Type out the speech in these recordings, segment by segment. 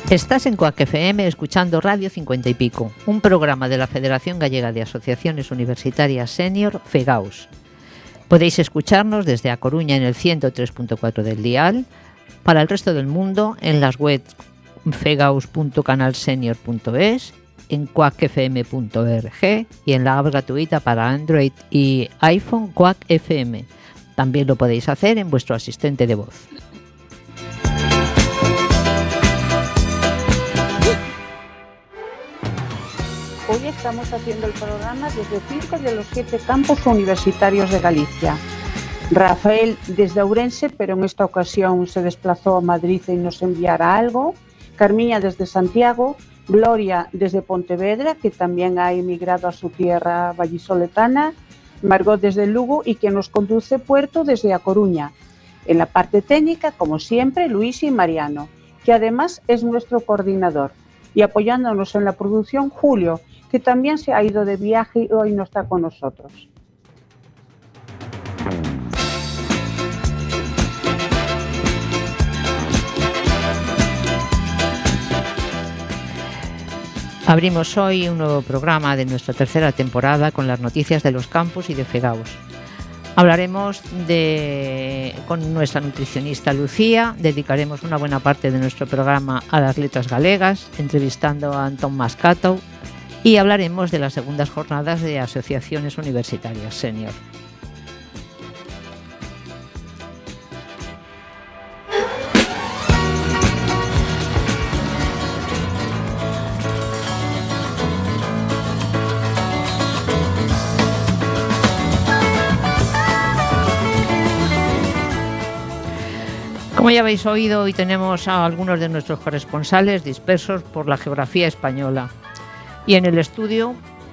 Estás en Cuac FM escuchando Radio 50 y Pico, un programa de la Federación Gallega de Asociaciones Universitarias Senior, FEGAUS. Podéis escucharnos desde A Coruña en el 103.4 del dial, para el resto del mundo en las webs fegaus.canalsenior.es, en cuacfm.org y en la app gratuita para Android y iPhone Cuac FM. También lo podéis hacer en vuestro asistente de voz. Hoy estamos haciendo el programa desde 5 de los 7 campus universitarios de Galicia. Rafael desde Ourense, pero en esta ocasión se desplazó a Madrid y nos enviará algo. Carmiña desde Santiago. Gloria desde Pontevedra, que también ha emigrado a su tierra vallisoletana. Margot desde Lugo y que nos conduce Puerto desde A Coruña. En la parte técnica, como siempre, Luis y Mariano, que además es nuestro coordinador. Y apoyándonos en la producción, Julio, que también se ha ido de viaje y hoy no está con nosotros. Abrimos hoy un nuevo programa de nuestra tercera temporada con las noticias de los campus y de FEGAUS. Hablaremos con nuestra nutricionista Lucía, dedicaremos una buena parte de nuestro programa a las letras galegas, entrevistando a Antón Mascato, y hablaremos de las segundas jornadas de asociaciones universitarias senior. Como ya habéis oído, hoy tenemos a algunos de nuestros corresponsales dispersos por la geografía española. Y en el estudio,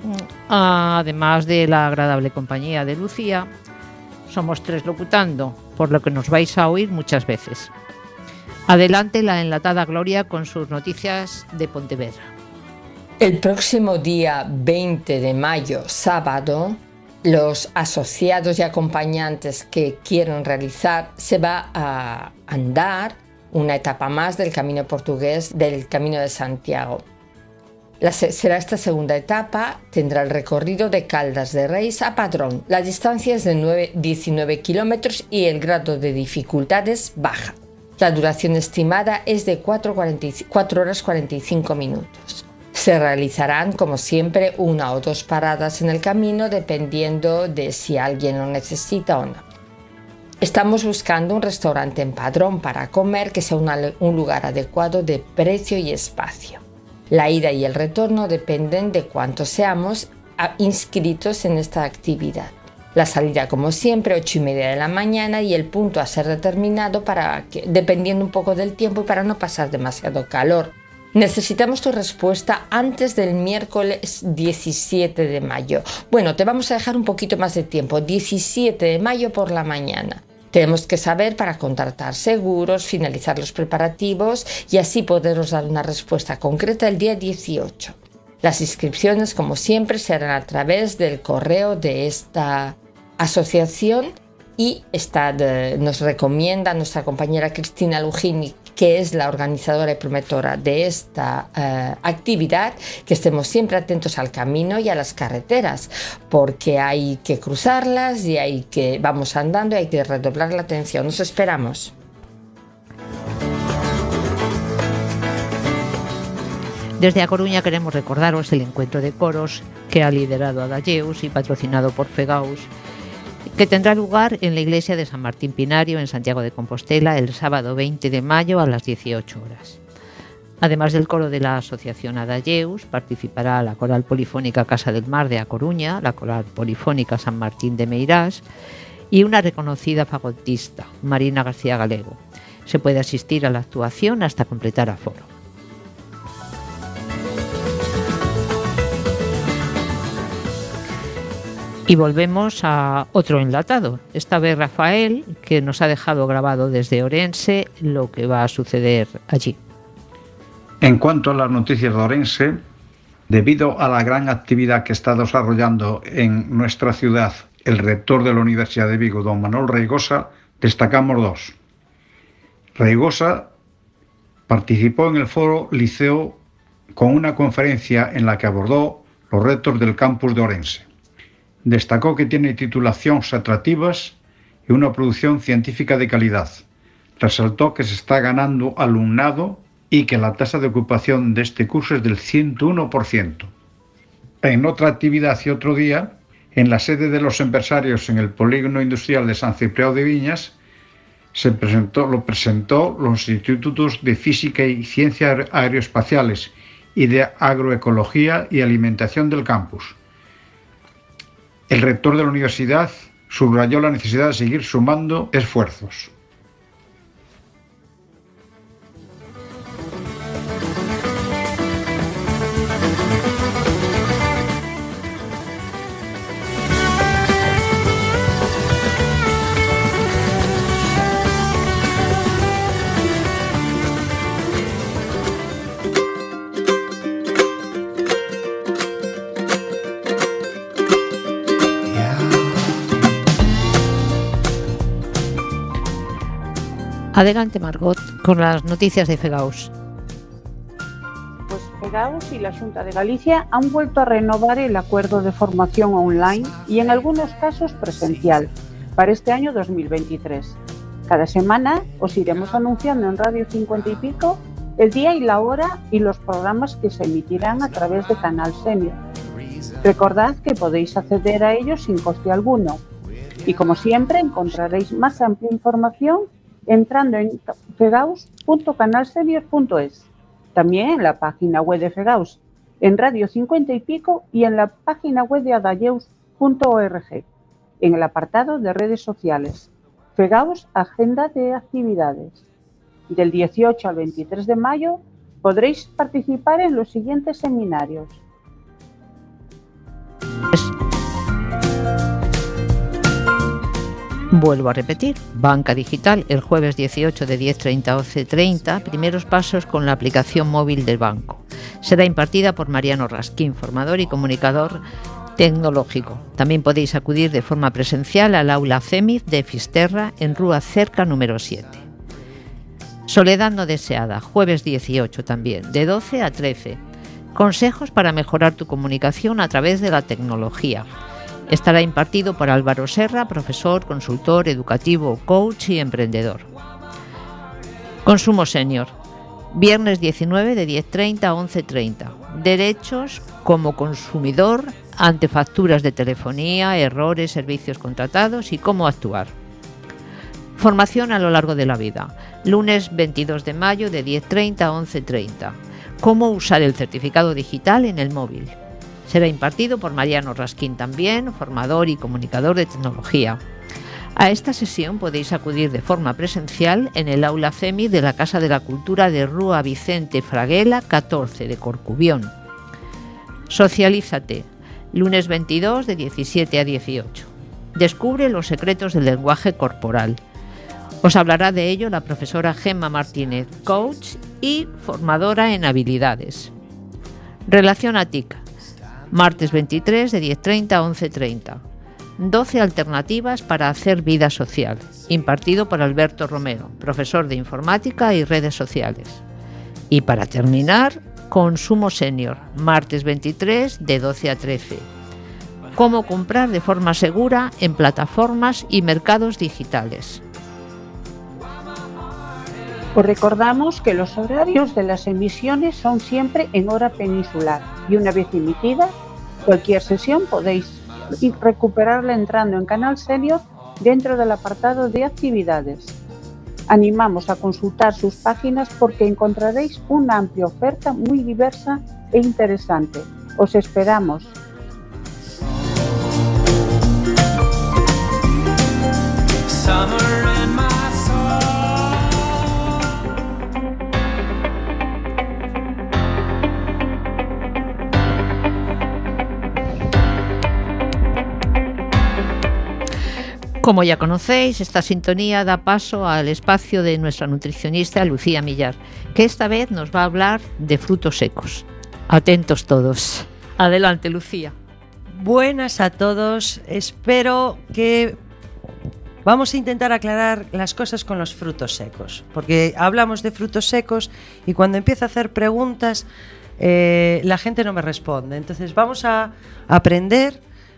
además de la agradable compañía de Lucía, somos 3 locutando, por lo que nos vais a oír muchas veces. Adelante la enlatada Gloria con sus noticias de Pontevedra. El próximo día 20 de mayo, sábado, los asociados y acompañantes que quieran realizar se va a andar una etapa más del camino portugués del Camino de Santiago. Será esta segunda etapa, tendrá el recorrido de Caldas de Reis a Padrón. La distancia es de 19 kilómetros y el grado de dificultad es baja. La duración estimada es de 4 horas 45 minutos. Se realizarán, como siempre, 1 o 2 paradas en el camino, dependiendo de si alguien lo necesita o no. Estamos buscando un restaurante en Padrón para comer que sea un lugar adecuado de precio y espacio. La ida y el retorno dependen de cuántos seamos inscritos en esta actividad. La salida, como siempre, 8:30 de la mañana y el punto a ser determinado dependiendo un poco del tiempo y para no pasar demasiado calor. Necesitamos tu respuesta antes del miércoles 17 de mayo. Bueno, te vamos a dejar un poquito más de tiempo, 17 de mayo por la mañana. Tenemos que saber para contratar seguros, finalizar los preparativos y así poderos dar una respuesta concreta el día 18. Las inscripciones, como siempre, se harán a través del correo de esta asociación y nos recomienda nuestra compañera Cristina Lugini, que es la organizadora y promotora de esta actividad, que estemos siempre atentos al camino y a las carreteras, porque hay que cruzarlas y vamos andando y hay que redoblar la atención. Nos esperamos. Desde A Coruña queremos recordaros el encuentro de coros que ha liderado Adayeus y patrocinado por FEGAUS, que tendrá lugar en la iglesia de San Martín Pinario en Santiago de Compostela el sábado 20 de mayo a las 18 horas. Además del coro de la asociación Adayeus, participará la Coral Polifónica Casa del Mar de A Coruña, la Coral Polifónica San Martín de Meirás y una reconocida fagotista, Marina García Galego. Se puede asistir a la actuación hasta completar aforo. Y volvemos a otro enlatado, esta vez Rafael, que nos ha dejado grabado desde Ourense lo que va a suceder allí. En cuanto a las noticias de Ourense, debido a la gran actividad que está desarrollando en nuestra ciudad el rector de la Universidad de Vigo, don Manuel Reigosa, destacamos 2. Reigosa Participó en el foro Liceo con una conferencia en la que abordó los retos del campus de Ourense. Destacó que tiene titulaciones atractivas y una producción científica de calidad. Resaltó que se está ganando alumnado y que la tasa de ocupación de este curso es del 101%. En otra actividad y otro día, en la sede de los empresarios en el Polígono Industrial de San Cipriano de Viñas, lo presentó los institutos de Física y Ciencias Aeroespaciales y de Agroecología y Alimentación del campus. El rector de la universidad subrayó la necesidad de seguir sumando esfuerzos. Adelante, Margot, con las noticias de FEGAUS. Pues FEGAUS y la Xunta de Galicia han vuelto a renovar el acuerdo de formación online y en algunos casos presencial para este año 2023. Cada semana os iremos anunciando en Radio 50 y Pico el día y la hora y los programas que se emitirán a través de Canal Senior. Recordad que podéis acceder a ellos sin coste alguno y, como siempre, encontraréis más amplia información entrando en fegaus.canalsenior.es, también en la página web de FEGAUS, en Radio 50 y Pico y en la página web de adalleus.org, en el apartado de redes sociales. FEGAUS Agenda de Actividades. Del 18 al 23 de mayo podréis participar en los siguientes seminarios. Vuelvo a repetir, Banca Digital el jueves 18 de 10:30 a 11:30, primeros pasos con la aplicación móvil del banco. Será impartida por Mariano Rasquín, formador y comunicador tecnológico. También podéis acudir de forma presencial al aula CEMID de Fisterra en Rúa Cerca número 7. Soledad no deseada, jueves 18 también, de 12 a 13. Consejos para mejorar tu comunicación a través de la tecnología. Estará impartido por Álvaro Serra, profesor, consultor, educativo, coach y emprendedor. Consumo Senior, viernes 19 de 10:30 a 11:30. Derechos como consumidor ante facturas de telefonía, errores, servicios contratados y cómo actuar. Formación a lo largo de la vida, lunes 22 de mayo de 10:30 a 11:30. Cómo usar el certificado digital en el móvil. Será impartido por Mariano Rasquín también, formador y comunicador de tecnología. A esta sesión podéis acudir de forma presencial en el aula CEMI de la Casa de la Cultura de Rúa Vicente Fraguela 14 de Corcubión. Socialízate, lunes 22 de 17 a 18. Descubre los secretos del lenguaje corporal. Os hablará de ello la profesora Gemma Martínez, coach y formadora en habilidades. Relación a TIC. Martes 23 de 10:30 a 11:30. 12 alternativas para hacer vida social. Impartido por Alberto Romero, profesor de informática y redes sociales. Y para terminar, Consumo Senior. Martes 23 de 12 a 13. Cómo comprar de forma segura en plataformas y mercados digitales. Os recordamos que los horarios de las emisiones son siempre en hora peninsular y una vez emitida, cualquier sesión podéis recuperarla entrando en Canal Senior dentro del apartado de actividades. Animamos a consultar sus páginas porque encontraréis una amplia oferta muy diversa e interesante. Os esperamos. Como ya conocéis, esta sintonía da paso al espacio de nuestra nutricionista Lucía Millar, que esta vez nos va a hablar de frutos secos. Atentos todos. Adelante, Lucía. Buenas a todos. Espero que Vamos a intentar aclarar las cosas con los frutos secos, porque hablamos de frutos secos y cuando empiezo a hacer preguntas la gente no me responde. Entonces vamos a aprender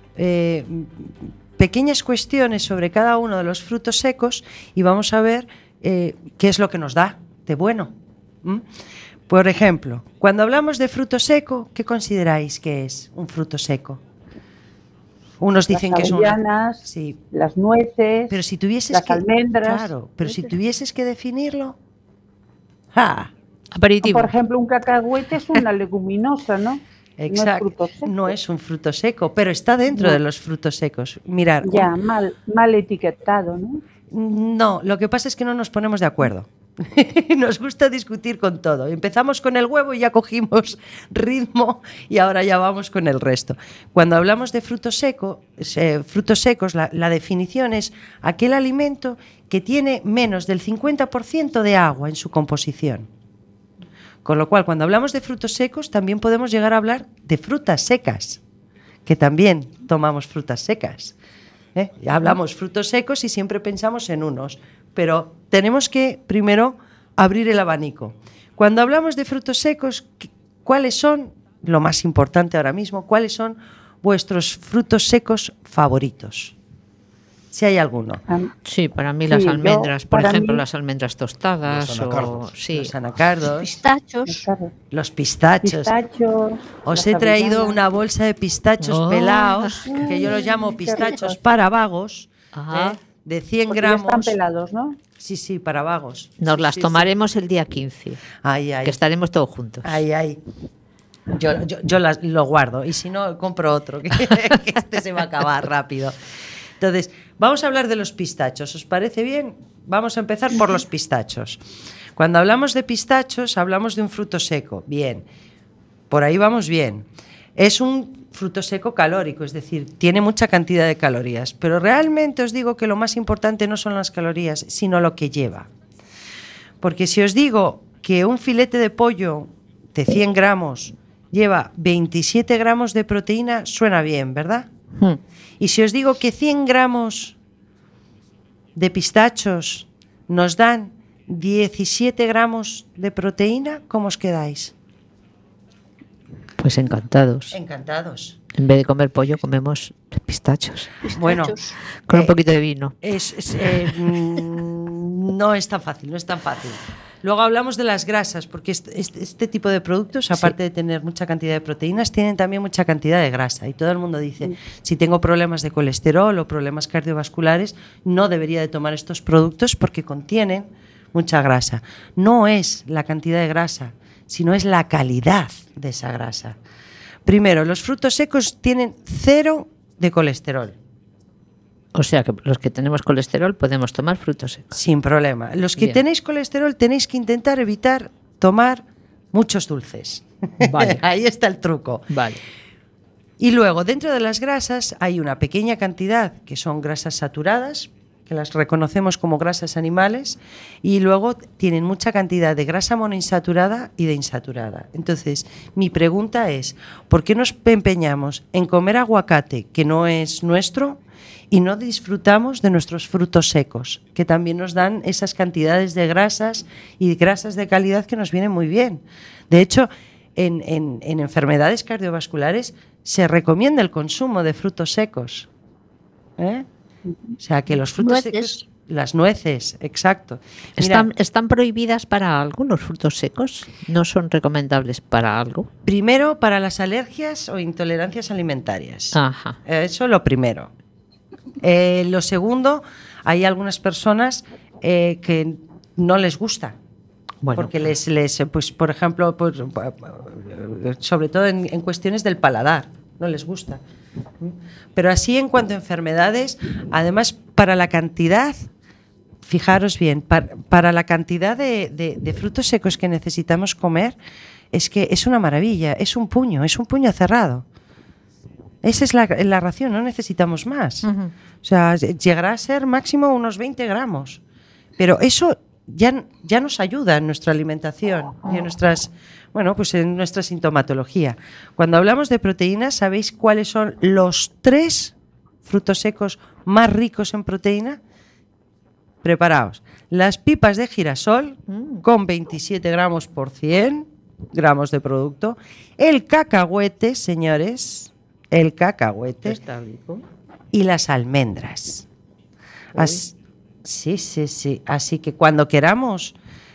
pequeñas cuestiones sobre cada uno de los frutos secos y vamos a ver qué es lo que nos da de bueno. Por ejemplo, cuando hablamos de fruto seco, ¿qué consideráis que es un fruto seco? Unos dicen que son sí, las nueces, pero si tuvieses las almendras. Claro, pero si tuvieses que definirlo, ¡ja! Aperitivo. Por ejemplo, un cacahuete es una leguminosa, ¿no? Exacto. No es un fruto seco, pero está dentro de los frutos secos. Mirar. Ya, mal etiquetado, ¿no? No, lo que pasa es que no nos ponemos de acuerdo. Nos gusta discutir con todo. Empezamos con el huevo y ya cogimos ritmo y ahora ya vamos con el resto. Cuando hablamos de frutos secos, la definición es aquel alimento que tiene menos del 50% de agua en su composición. Con lo cual, cuando hablamos de frutos secos, también podemos llegar a hablar de frutas secas, que también tomamos frutas secas. Hablamos frutos secos y siempre pensamos en unos, pero tenemos que primero abrir el abanico. Cuando hablamos de frutos secos, ¿cuáles son, lo más importante ahora mismo, cuáles son vuestros frutos secos favoritos? Si hay alguno. Sí, para mí las almendras, por ejemplo, las almendras tostadas, los anacardos, los pistachos. Os he traído una bolsa de pistachos pelados, que yo los llamo pistachos para vagos, de 100 gramos. Ya están pelados, ¿no? Sí, para vagos. Nos las tomaremos el día 15, que estaremos todos juntos. Yo lo guardo y si no, compro otro, que este se va a acabar rápido. Entonces, vamos a hablar de los pistachos. ¿Os parece bien? Vamos a empezar por los pistachos. Cuando hablamos de pistachos, hablamos de un fruto seco. Bien, por ahí vamos bien. Es un fruto seco calórico, es decir, tiene mucha cantidad de calorías. Pero realmente os digo que lo más importante no son las calorías, sino lo que lleva. Porque si os digo que un filete de pollo de 100 gramos lleva 27 gramos de proteína, suena bien, ¿verdad? Y si os digo que 100 gramos de pistachos nos dan 17 gramos de proteína, ¿cómo os quedáis? Pues encantados. Encantados. En vez de comer pollo, comemos pistachos. Bueno, con un poquito de vino. No es tan fácil, no es tan fácil. Luego hablamos de las grasas, porque este tipo de productos, aparte de tener mucha cantidad de proteínas, tienen también mucha cantidad de grasa. Y todo el mundo dice, si tengo problemas de colesterol o problemas cardiovasculares, no debería de tomar estos productos porque contienen mucha grasa. No es la cantidad de grasa, sino es la calidad de esa grasa. Primero, los frutos secos tienen 0 de colesterol. O sea que los que tenemos colesterol podemos tomar frutos secos. Sin problema. Los que tenéis colesterol tenéis que intentar evitar tomar muchos dulces. Vale. Ahí está el truco. Vale. Y luego, dentro de las grasas hay una pequeña cantidad que son grasas saturadas, que las reconocemos como grasas animales, y luego tienen mucha cantidad de grasa monoinsaturada y de insaturada. Entonces, mi pregunta es, ¿por qué nos empeñamos en comer aguacate que no es nuestro y no disfrutamos de nuestros frutos secos, que también nos dan esas cantidades de grasas y grasas de calidad que nos vienen muy bien? De hecho, en enfermedades cardiovasculares se recomienda el consumo de frutos secos. O sea, que los frutos secos, las nueces, exacto. Mira, ¿Están prohibidas para algunos frutos secos? ¿No son recomendables para algo? Primero, para las alergias o intolerancias alimentarias. Ajá. Eso lo primero. Lo segundo, hay algunas personas que no les gusta. Bueno, porque pues, por ejemplo, pues, sobre todo en cuestiones del paladar, no les gusta. Pero así, en cuanto a enfermedades, además, para la cantidad, fijaros bien, para la cantidad de frutos secos que necesitamos comer, es que es una maravilla, es un puño cerrado. Esa es la ración, no necesitamos más. O sea, llegará a ser máximo unos 20 gramos. Pero eso ya nos ayuda en nuestra alimentación y en en nuestra sintomatología. Cuando hablamos de proteínas, ¿sabéis cuáles son los 3 frutos secos más ricos en proteína? preparaos. Las pipas de girasol con 27 gramos por 100 gramos de producto. El cacahuete, señores, el cacahuete. Está rico. Y las almendras. Sí. Así que cuando queramos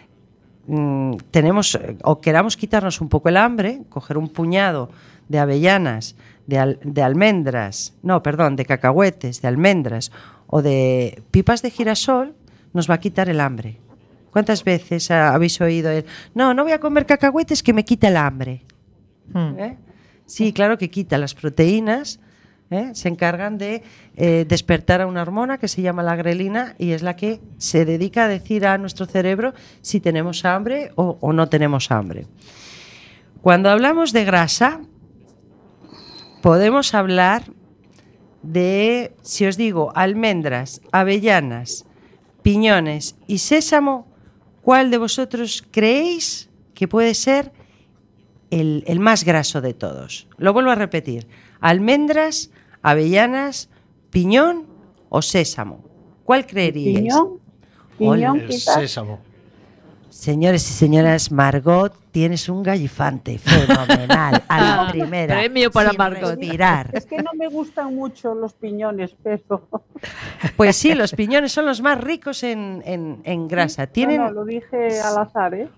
queramos quitarnos un poco el hambre, coger un puñado de avellanas, de almendras, de cacahuetes, de almendras o de pipas de girasol, nos va a quitar el hambre. ¿Cuántas veces habéis oído el no voy a comer cacahuetes que me quita el hambre? Sí, claro que quita las proteínas. Se encargan de despertar a una hormona que se llama la grelina y es la que se dedica a decir a nuestro cerebro si tenemos hambre o no tenemos hambre. Cuando hablamos de grasa, podemos hablar de, si os digo, almendras, avellanas, piñones y sésamo, ¿cuál de vosotros creéis que puede ser el más graso de todos? Lo vuelvo a repetir. Almendras, avellanas, piñón o sésamo. ¿Cuál creeríais? Piñón quizás. Sésamo. Señores y señoras, Margot, tienes un gallifante fenomenal a la primera. Premio para sin Margot. respirar. Es que no me gustan mucho los piñones, pero... Pues sí, los piñones son los más ricos en grasa. Tienen... No, lo dije al azar, ¿eh?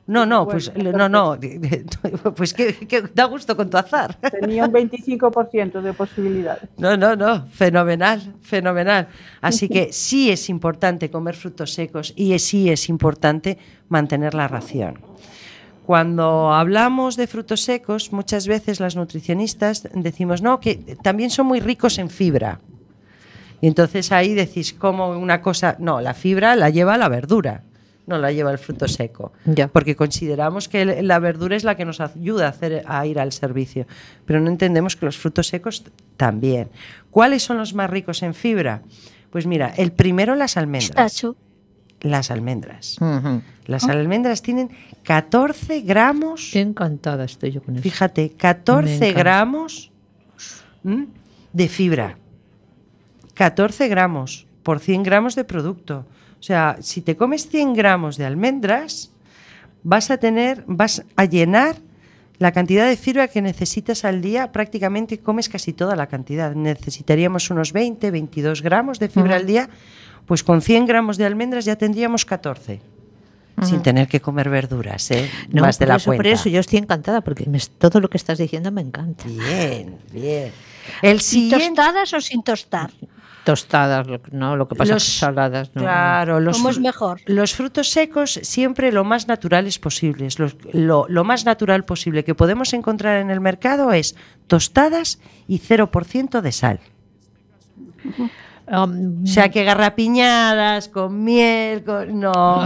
Pues que da gusto con tu azar. Tenía un 25% de posibilidades. No, fenomenal. Así que sí es importante comer frutos secos y sí es importante mantener la ración. Cuando hablamos de frutos secos, muchas veces las nutricionistas decimos que también son muy ricos en fibra. Y entonces ahí decís como una cosa, no, la fibra la lleva la verdura, no la lleva el fruto seco. Ya. Porque consideramos que la verdura es la que nos ayuda a ir al servicio, pero no entendemos que los frutos secos también. ¿Cuáles son los más ricos en fibra? Pues mira, el primero, las almendras. Pistacho. Las almendras. Uh-huh. Las almendras tienen 14 gramos. Encantada estoy yo con eso. Fíjate, Me 14 encanta. gramos de fibra. 14 gramos por 100 gramos de producto. O sea, si te comes 100 gramos de almendras, vas a llenar la cantidad de fibra que necesitas al día. Prácticamente comes casi toda la cantidad. Necesitaríamos unos 20, 22 gramos de fibra al día. Pues con 100 gramos de almendras ya tendríamos 14. Sin tener que comer verduras, No, más de la cuenta. Por eso yo estoy encantada, porque todo lo que estás diciendo me encanta. Bien. El ¿Y siguiente... tostadas o sin tostar? Tostadas, no, lo que pasa es que saladas, no. Claro, ¿Cómo es mejor? Los frutos secos siempre lo más naturales posibles. Lo más natural posible que podemos encontrar en el mercado es tostadas y 0% de sal. O sea, que garrapiñadas con miel, no.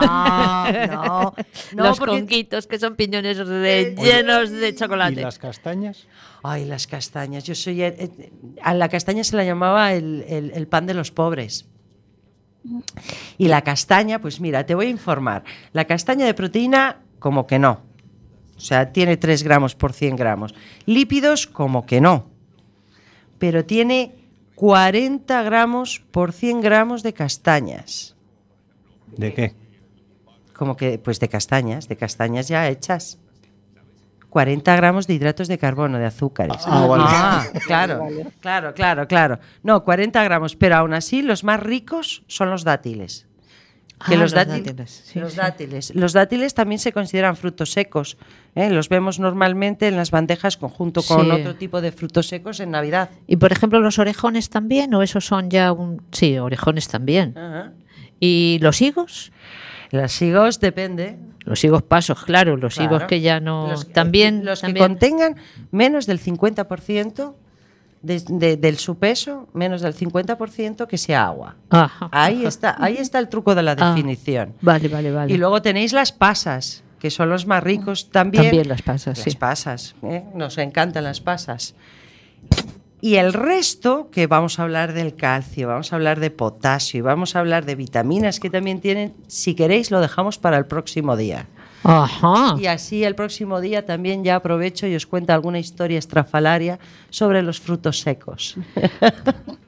Los porque... conquitos, que son piñones rellenos de chocolate. ¿Y las castañas? Ay, las castañas. Yo soy... a la castaña se la llamaba el pan de los pobres. Y la castaña, pues mira, te voy a informar. La castaña de proteína, como que no. O sea, tiene 3 gramos por 100 gramos. Lípidos, como que no. Pero tiene 40 gramos por 100 gramos de castañas. ¿De qué? Como que, pues de castañas ya hechas. 40 gramos de hidratos de carbono, de azúcares. Vale. Claro. No, 40 gramos, pero aún así los más ricos son los dátiles. Que los dátiles también se consideran frutos secos. Los vemos normalmente en las bandejas junto con otro tipo de frutos secos en Navidad. Y por ejemplo, los orejones también, o esos son ya Sí, orejones también. Ajá. ¿Y los higos? Los higos depende. Los higos pasos, claro, los higos que ya no... Los también que contengan menos del 50% del su peso, menos del 50% que sea agua. Ajá. Ahí está el truco de la definición. Vale. Y luego tenéis las pasas, que son los más ricos también. También las pasas, Las pasas, nos encantan las pasas. Y el resto, que vamos a hablar del calcio, vamos a hablar de potasio y vamos a hablar de vitaminas que también tienen, si queréis lo dejamos para el próximo día. Ajá. Y así el próximo día también ya aprovecho y os cuento alguna historia estrafalaria sobre los frutos secos.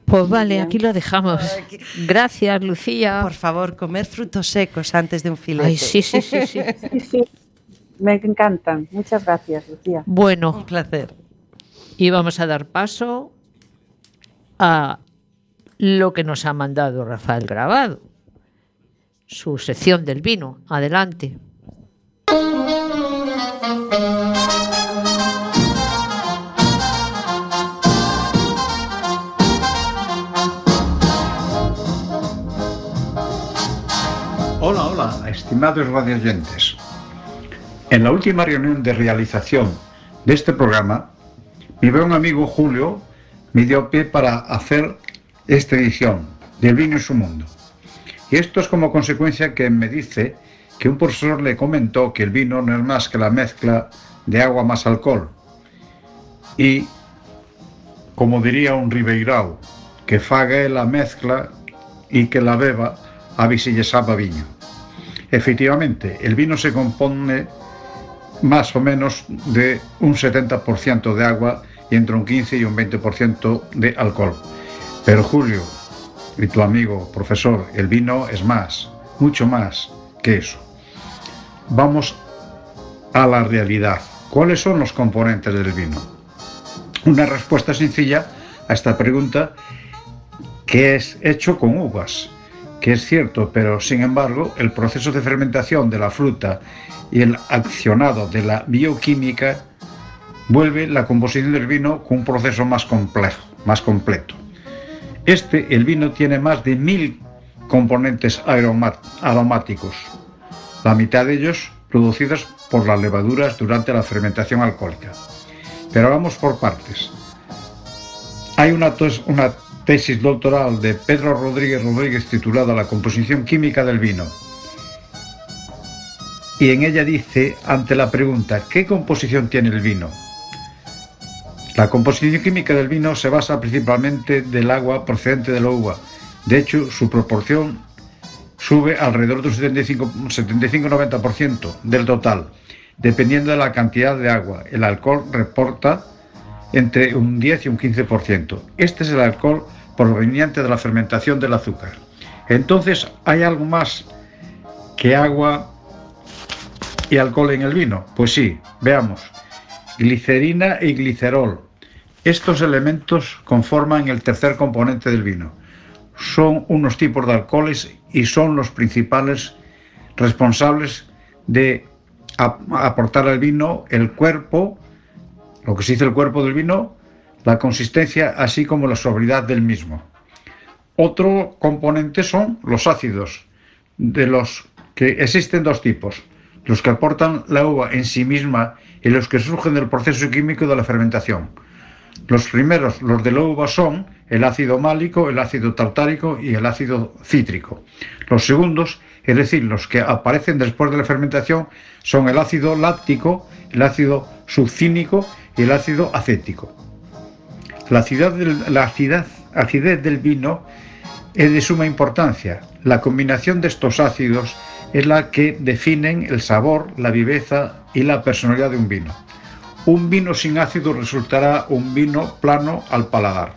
Pues vale, Bien. aquí lo dejamos. Gracias, Lucía. Por favor, comer frutos secos antes de un filete. Ay, sí. Sí, sí, me encantan. Muchas gracias, Lucía. Bueno, Un placer. y vamos a dar paso a lo que nos ha mandado Rafael Grabado. Su sección del vino. Adelante. Hola, estimados radioyentes. En la última reunión de realización de este programa, mi buen amigo Julio me dio pie para hacer esta edición del vino en su mundo. Y esto es como consecuencia que me dice que un profesor le comentó que el vino no es más que la mezcla de agua más alcohol. Y, como diría un ribeirao, que faga la mezcla y que la beba a ver si lle sabe a viño. Efectivamente, el vino se compone más o menos de un 70% de agua y entre un 15 y un 20% de alcohol. Pero Julio, y tu amigo profesor, el vino es más, mucho más que eso. Vamos a la realidad. ¿Cuáles son los componentes del vino? Una respuesta sencilla a esta pregunta, que es hecho con uvas, que es cierto, pero sin embargo el proceso de fermentación de la fruta y el accionado de la bioquímica vuelve la composición del vino con un proceso más complejo, más completo. El vino tiene más de 1000 componentes aromáticos, la mitad de ellos producidos por las levaduras durante la fermentación alcohólica. Pero vamos por partes. Hay una tesis doctoral de Pedro Rodríguez titulada La composición química del vino. Y en ella dice, ante la pregunta ¿qué composición tiene el vino? La composición química del vino se basa principalmente del agua procedente de la uva. De hecho, su proporción sube alrededor de un 75-90% del total, dependiendo de la cantidad de agua. El alcohol reporta entre un 10 y un 15%. Este es el alcohol proveniente de la fermentación del azúcar. Entonces, ¿hay algo más que agua y alcohol en el vino? Pues sí, veamos. Glicerina y glicerol. Estos elementos conforman el tercer componente del vino. Son unos tipos de alcoholes y son los principales responsables de aportar al vino el cuerpo, lo que se dice el cuerpo del vino, la consistencia, así como la sobriedad del mismo. Otro componente son los ácidos, de los que existen dos tipos: los que aportan la uva en sí misma y los que surgen del proceso químico de la fermentación. Los primeros, los de la uva, son el ácido málico, el ácido tartárico y el ácido cítrico. Los segundos, es decir, los que aparecen después de la fermentación, son el ácido láctico, el ácido succínico y el ácido acético. La acidez del vino es de suma importancia. La combinación de estos ácidos es la que definen el sabor, la viveza y la personalidad de un vino. Un vino sin ácido resultará un vino plano al paladar.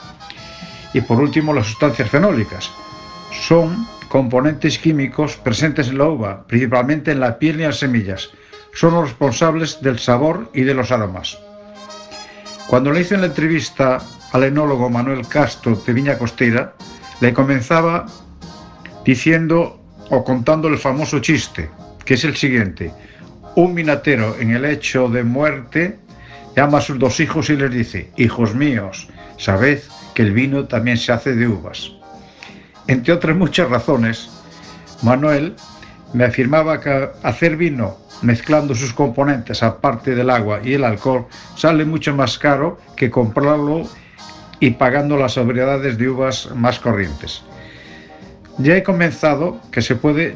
Y por último, las sustancias fenólicas. Son componentes químicos presentes en la uva, principalmente en la piel y en las semillas. Son los responsables del sabor y de los aromas. Cuando le hice la entrevista al enólogo Manuel Castro de Viña Costeira, le comenzaba diciendo o contando el famoso chiste, que es el siguiente: un vinatero en el lecho de muerte llama a sus dos hijos y les dice: hijos míos, sabed que el vino también se hace de uvas. Entre otras muchas razones, Manuel me afirmaba que hacer vino mezclando sus componentes aparte del agua y el alcohol sale mucho más caro que comprarlo y pagando las sobriedades de uvas más corrientes. Ya he comentado que se puede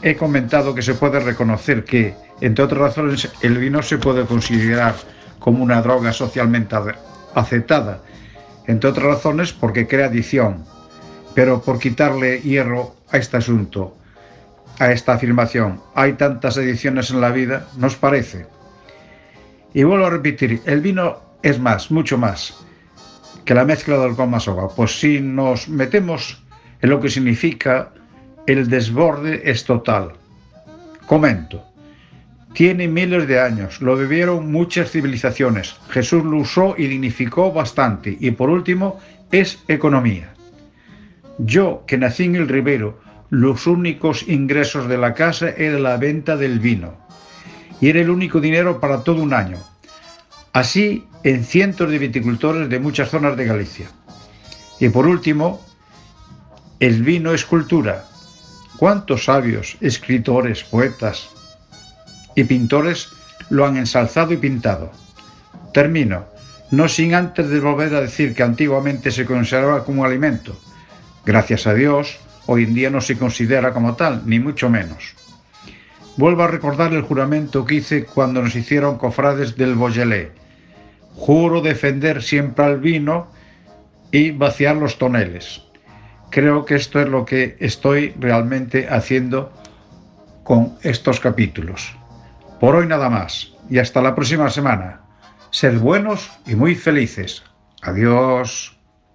reconocer que, entre otras razones, el vino se puede considerar como una droga socialmente aceptada, entre otras razones porque crea adicción. Pero por quitarle hierro a este asunto, a esta afirmación, hay tantas adicciones en la vida, ¿nos parece? Y vuelvo a repetir, el vino es más, mucho más que la mezcla de alcohol más agua. Pues si nos metemos en lo que significa, el desborde es total. Comento. Tiene miles de años, lo bebieron muchas civilizaciones. Jesús lo usó y dignificó bastante. Y por último, es economía. Yo, que nací en el Ribero, los únicos ingresos de la casa era la venta del vino. Y era el único dinero para todo un año. Así en cientos de viticultores de muchas zonas de Galicia. Y por último, el vino es cultura. ¿Cuántos sabios, escritores, poetas y pintores lo han ensalzado y pintado? Termino, no sin antes de volver a decir que antiguamente se consideraba como alimento. Gracias a Dios, hoy en día no se considera como tal, ni mucho menos. Vuelvo a recordar el juramento que hice cuando nos hicieron cofrades del Beaujolais. Juro defender siempre al vino y vaciar los toneles. Creo que esto es lo que estoy realmente haciendo con estos capítulos. Por hoy nada más y hasta la próxima semana. Sed buenos y muy felices. Adiós.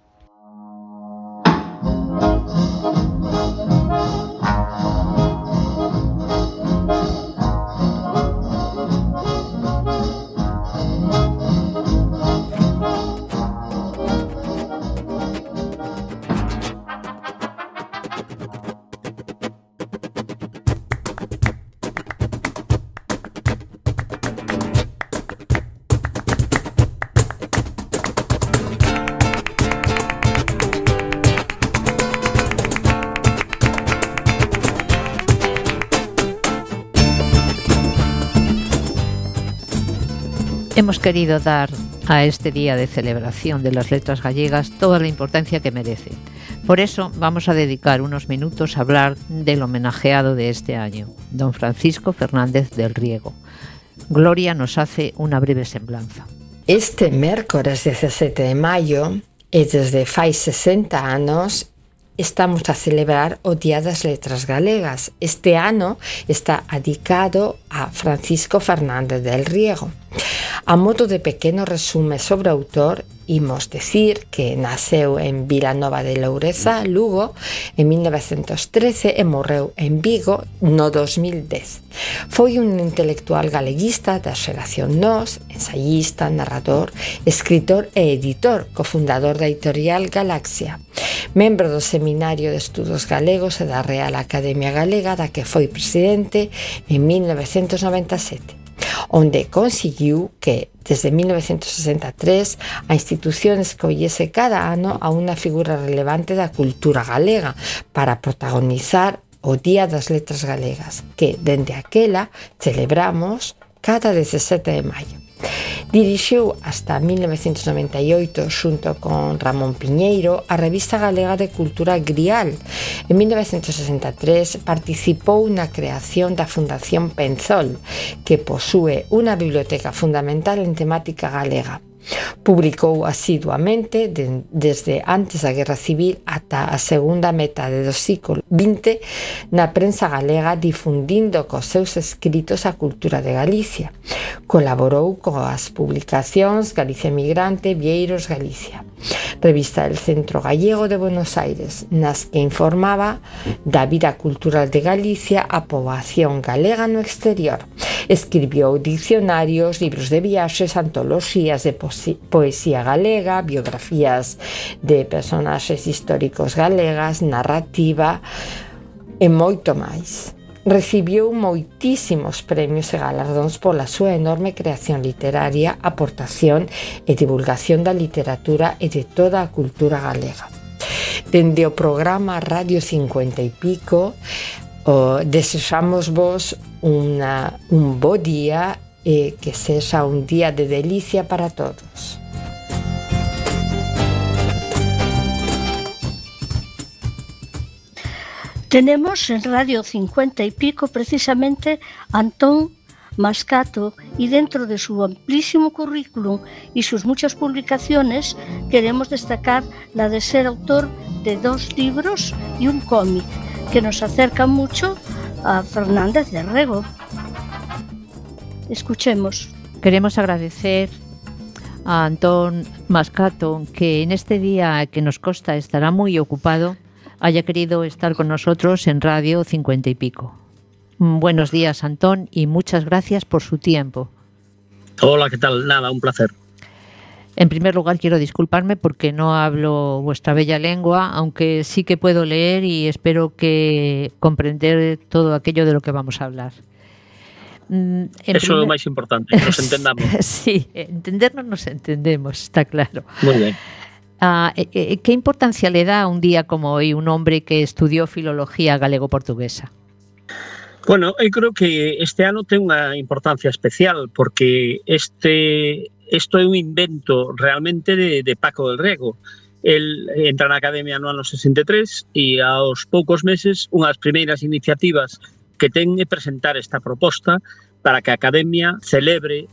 Hemos querido dar a este día de celebración de las letras gallegas toda la importancia que merece. Por eso vamos a dedicar unos minutos a hablar del homenajeado de este año, don Francisco Fernández del Riego. Gloria nos hace una breve semblanza. Este mércores 17 de maio, e desde fai 60 anos, estamos a celebrar o Día das Letras Galegas. Este ano está dedicado a Francisco Fernández del Riego. A modo de pequeno resume sobre o autor, imos decir que naceu en Vilanova de Loureza, Lugo, en 1913 e morreu en Vigo no 2010. Foi un intelectual galeguista da xeración Nós, ensayista, narrador, escritor e editor, cofundador da editorial Galaxia. Membro do Seminario de Estudos Galegos e da Real Academia Galega, da que foi presidente en 1997. Onde conseguiu que, desde 1963, a institución escollese cada ano a unha figura relevante da cultura galega para protagonizar o Día das Letras Galegas, que, dende aquela, celebramos cada 17 de maio. Dirixiu hasta 1998, xunto con Ramón Piñeiro, a Revista Galega de Cultura Grial. En 1963 participou na creación da Fundación Penzol, que posúe unha biblioteca fundamental en temática galega. Publicou asiduamente desde antes da Guerra Civil ata a segunda metade do século XX na prensa galega, difundindo cos seus escritos a cultura de Galicia. Colaborou coas publicacións Galicia Emigrante, Vieiros, Galicia, Revista del Centro Gallego de Buenos Aires, nas que informaba da vida cultural de Galicia a poboación galega no exterior. Escribiu diccionarios, libros de viaxes, antoloxías de poesía galega, biografías de personaxes históricos galegas, narrativa e moito máis. Recibiu moitísimos premios e galardóns pola súa enorme creación literaria, aportación e divulgación da literatura e de toda a cultura galega. Dende o programa Radio 50 e pico, desexamos vos un bo día e que sexa un día de delicia para todos. Tenemos en Radio 50 y pico precisamente a Antón Mascato, y dentro de su amplísimo currículum y sus muchas publicaciones queremos destacar la de ser autor de 2 libros y un cómic que nos acerca mucho a Fernández del Riego. Escuchemos. Queremos agradecer a Antón Mascato, que en este día que nos consta estará muy ocupado, haya querido estar con nosotros en Radio 50 y Pico. Buenos días, Antón, y muchas gracias por su tiempo. Hola, ¿qué tal? Nada, un placer. En primer lugar, quiero disculparme porque no hablo vuestra bella lengua, aunque sí que puedo leer y espero que comprender todo aquello de lo que vamos a hablar. Eso é o máis importante, que nos entendamos. Sí, entendernos nos entendemos, está claro. Muy bien. ¿Qué importancia le da a un día como hoy un hombre que estudió filología galego-portuguesa? Bueno, eu creo que este ano ten unha importancia especial porque isto é un invento realmente de Paco del Riego. El entra na Academia no ano 63 e aos poucos meses unha das primeiras iniciativas que ten é presentar esta proposta para que a Academia celebre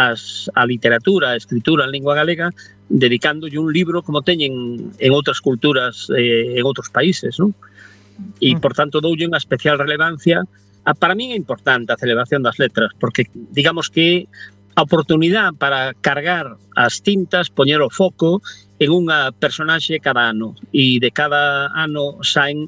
a literatura, a escritura en lingua galega, dedicándolle un libro como teñen en outras culturas, en outros países, non? E, por tanto, doulle unha especial relevancia. Para mí é importante a celebración das letras, porque digamos que a oportunidade para cargar as tintas, poñer o foco en unha personaxe cada ano, e de cada ano saen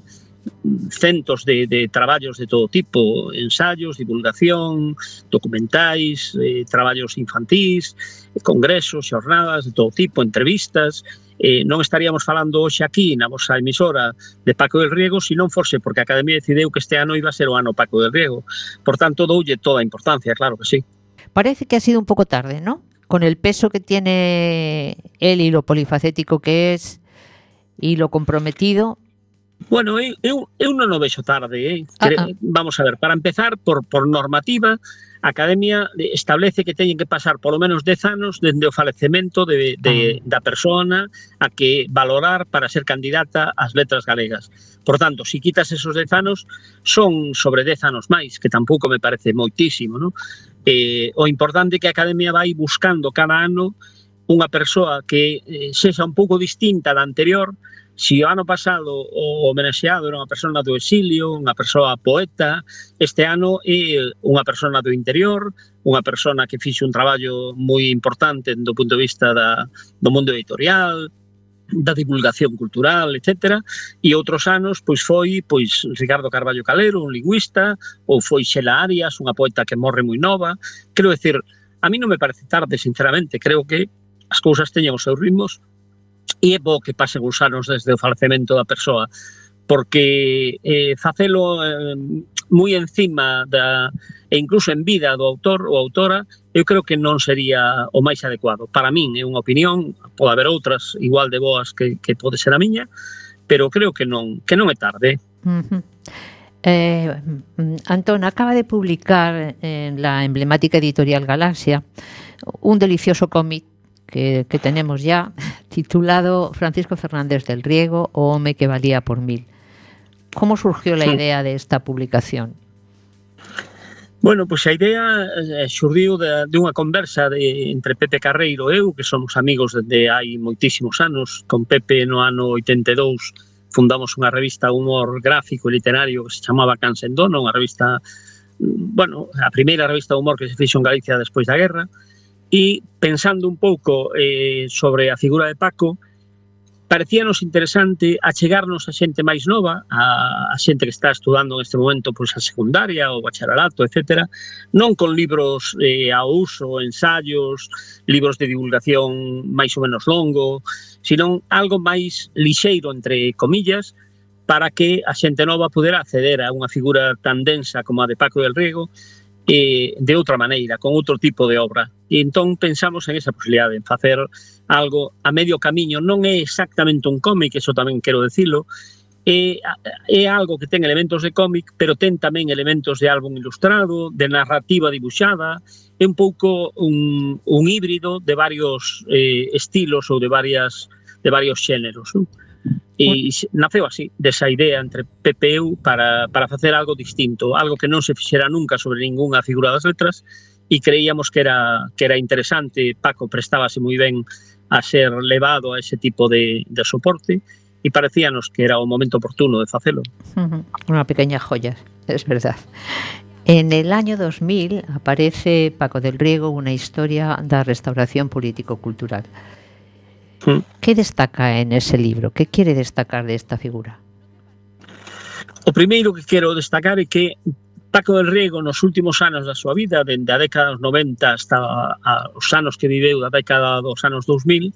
centos de traballos de todo tipo, ensaios, divulgación, documentais, traballos infantís, congresos, xornadas de todo tipo, entrevistas. Non estaríamos falando hoxe aquí na vosa emisora de Paco del Riego se non forse porque a Academia decideu que este ano iba a ser o ano Paco del Riego. Por tanto, doulle toda a importancia, claro que sí. Parece que ha sido un poco tarde, ¿no? Con el peso que tiene él y lo polifacético que es y lo comprometido. Bueno, eu non o vexo tarde. Vamos a ver, para empezar, por normativa, a Academia establece que teñen que pasar polo menos 10 anos dende o falecemento da persona a que valorar para ser candidata ás letras galegas. Por tanto, se quitas esos 10 anos, son sobre 10 anos máis, que tampouco me parece moitísimo, non? O importante é que a Academia vai buscando cada ano unha persoa que sexa un pouco distinta da anterior. Se o ano pasado o homenaxeado era unha persona do exilio, unha persoa poeta, este ano é unha persona do interior, unha persona que fixe un traballo moi importante do punto de vista do mundo editorial, da divulgación cultural, etc. E outros anos foi Ricardo Carballo Calero, un lingüista, ou foi Xela Arias, unha poeta que morre moi nova. Quero decir, a mí non me parece tarde, sinceramente, creo que as cousas teñen os seus ritmos. E é bo que pasen uns anos desde o falecemento da persoa, porque facelo moi encima e incluso en vida do autor ou autora, eu creo que non sería o máis adecuado. Para min é unha opinión, pode haber outras igual de boas que pode ser a miña, pero creo que non é tarde. Antón acaba de publicar en la emblemática editorial Galaxia un delicioso cómic que tenemos ya, titulado Francisco Fernández del Riego, o home que valía por 1000. ¿Cómo surgió la idea de esta publicación? Bueno, pois a idea xurdiu de unha conversa entre Pepe Carreiro e eu, que somos amigos desde hai moitísimos anos. Con Pepe no ano 82 fundamos unha revista de humor gráfico e literario que se chamaba Cansendono, unha revista, bueno, a primeira revista de humor que se fixo en Galicia despois da guerra. E pensando un pouco sobre a figura de Paco, parecíanos interesante achegarnos a xente máis nova, a xente que está estudando neste momento a secundaria, o bacharelato, etc. Non con libros ao uso, ensaios, libros de divulgación máis ou menos longo, sino algo máis lixeiro, entre comillas, para que a xente nova pudera acceder a unha figura tan densa como a de Paco del Riego, de outra maneira, con outro tipo de obra. E entón pensamos en esa posibilidade, en facer algo a medio camiño. Non é exactamente un cómic, eso tamén quero decilo, é algo que ten elementos de cómic, pero ten tamén elementos de álbum ilustrado, de narrativa dibuixada, é un pouco un híbrido de varios estilos ou de varios xéneros, non? E naceu así, desa idea entre Pepe e eu para facer algo distinto, algo que non se fixera nunca sobre ningunha figura das letras, e creíamos que era interesante. Paco prestábase moi ben a ser levado a ese tipo de soporte, e parecíanos que era o momento oportuno de facelo. Unha pequeña joya, es verdad. En el año 2000 aparece Paco del Riego, una historia da restauración político-cultural. ¿Qué destaca en ese libro? ¿Qué quiere destacar de esta figura? O primeiro que quero destacar é que Paco del Riego nos últimos anos da súa vida, dende a década dos 90 hasta os anos que viveu da década dos anos 2000,